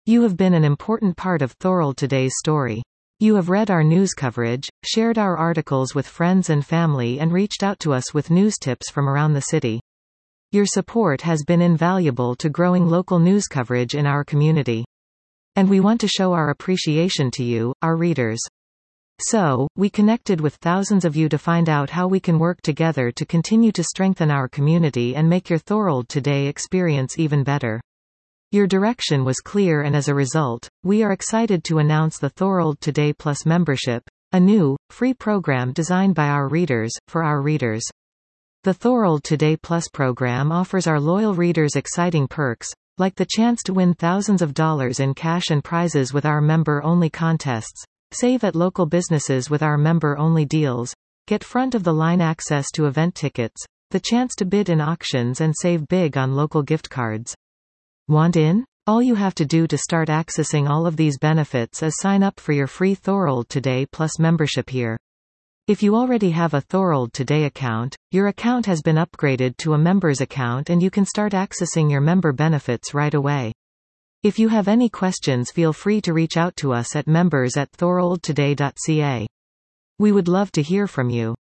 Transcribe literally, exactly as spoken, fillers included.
You have been an important part of Thorold Today's story. You have read our news coverage, shared our articles with friends and family, and reached out to us with news tips from around the city. Your support has been invaluable to growing local news coverage in our community. And we want to show our appreciation to you, our readers. So, we connected with thousands of you to find out how we can work together to continue to strengthen our community and make your Thorold Today experience even better. Your direction was clear, and as a result, we are excited to announce the Thorold Today Plus membership, a new, free program designed by our readers, for our readers. The Thorold Today Plus program offers our loyal readers exciting perks, like the chance to win thousands of dollars in cash and prizes with our member-only contests, save at local businesses with our member-only deals, get front-of-the-line access to event tickets, the chance to bid in auctions, and save big on local gift cards. Want in? All you have to do to start accessing all of these benefits is sign up for your free Thorold Today Plus membership here. If you already have a Thorold Today account, your account has been upgraded to a member's account and you can start accessing your member benefits right away. If you have any questions, feel free to reach out to us at members at thorold today dot c a. We would love to hear from you.